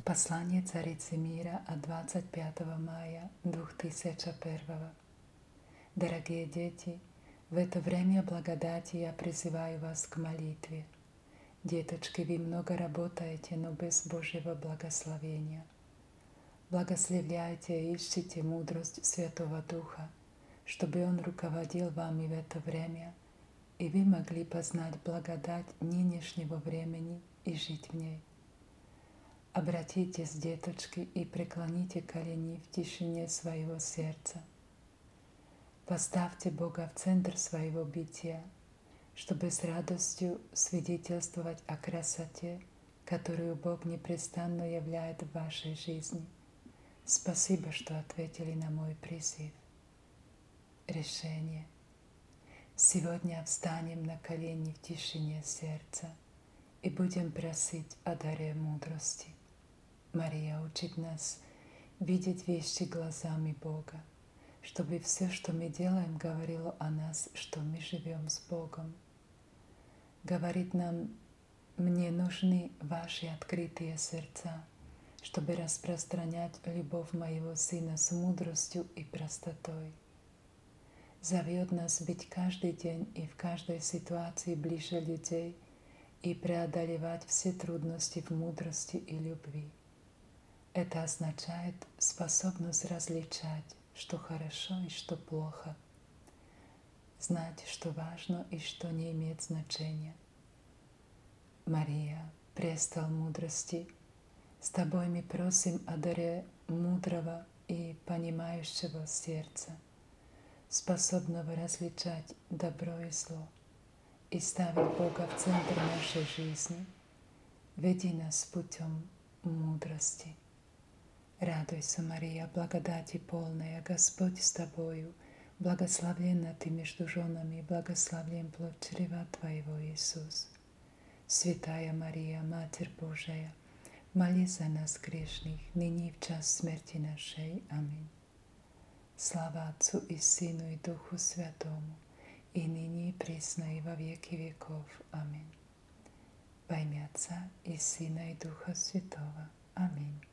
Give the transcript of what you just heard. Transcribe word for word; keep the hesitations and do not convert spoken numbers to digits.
Послание царицы мира от двадцать пятого мая две тысячи первого. Дорогие дети, в это время благодати я призываю вас к молитве. Деточки, вы много работаете, но без Божьего благословения. Благословляйте и ищите мудрость Святого Духа, чтобы Он руководил вами в это время, и вы могли познать благодать нынешнего времени и жить в ней. Обратитесь, деточки, и преклоните колени в тишине своего сердца. Поставьте Бога в центр своего бытия, чтобы с радостью свидетельствовать о красоте, которую Бог непрестанно являет в вашей жизни. Спасибо, что ответили на мой призыв. Решение. Сегодня встанем на колени в тишине сердца и будем просить о даре мудрости. Мария учит нас видеть вещи глазами Бога, чтобы все, что мы делаем, говорило о нас, что мы живем с Богом. Говорит нам: мне нужны ваши открытые сердца, чтобы распространять любовь моего Сына с мудростью и простотой. Зовет нас быть каждый день и в каждой ситуации ближе людей и преодолевать все трудности в мудрости и любви. Это означает способность различать, что хорошо и что плохо, знать, что важно и что не имеет значения. Мария, престол мудрости, с тобой мы просим о даре мудрого и понимающего сердца, способного различать добро и зло и ставить Бога в центр нашей жизни. Веди нас путем мудрости. Радуйся, Мария, благодати полная, Господь с тобою, благословенна ты между женами, благословен плод чрева твоего, Иисус. Святая Мария, Матерь Божия, молись за нас грешных, ныне и в час смерти нашей. Аминь. Слава Отцу и Сыну и Духу Святому, и ныне и присно и во веки веков. Аминь. Во имя Отца и Сына и Духа Святого. Аминь.